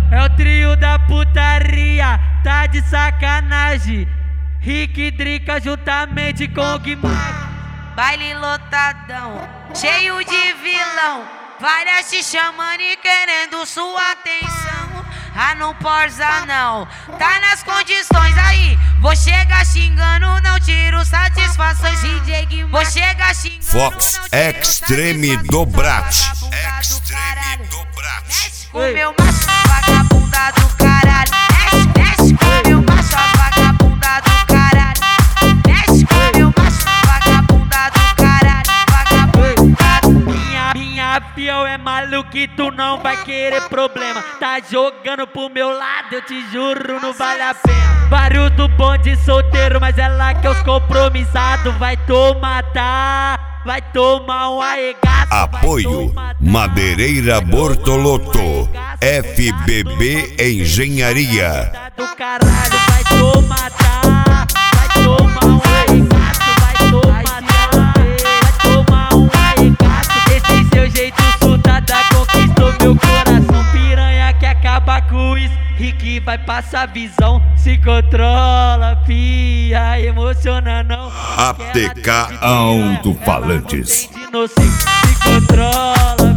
É o trio da putaria, tá de sacanagem. Rick Drica juntamente com o Guimar. Baile lotadão, cheio de vilão, várias te chamando e querendo sua atenção. Ah, não porza não, tá nas condições aí. Vou chegar xingando, não tiro satisfações. DJ Guimar, vou chegar xingando. Fox Extreme do Brat. Extreme do Brat. O meu macho vagabunda do caralho. Mexe com meu macho vagabunda do caralho. Mexe com meu macho vagabunda do caralho. Vagabunda. Minha fiel é maluquito, não vai querer problema. Tá jogando pro meu lado, eu te juro, não vale a pena. Vários do bonde solteiro, mas ela que é os compromissados. Vai tomar, vai tomar um arregaço. Apoio Madeireira Bortolotto, FBB Engenharia. Do caralho, vai tomar, vai tomar um arregaço. Vai tomar um arregaço. Esse seu jeito soldada conquistou meu coração. Piranha que acaba com isso, Rick vai passar visão. Se controla, fia, emociona não. ATK Alto-Falantes. Se controla.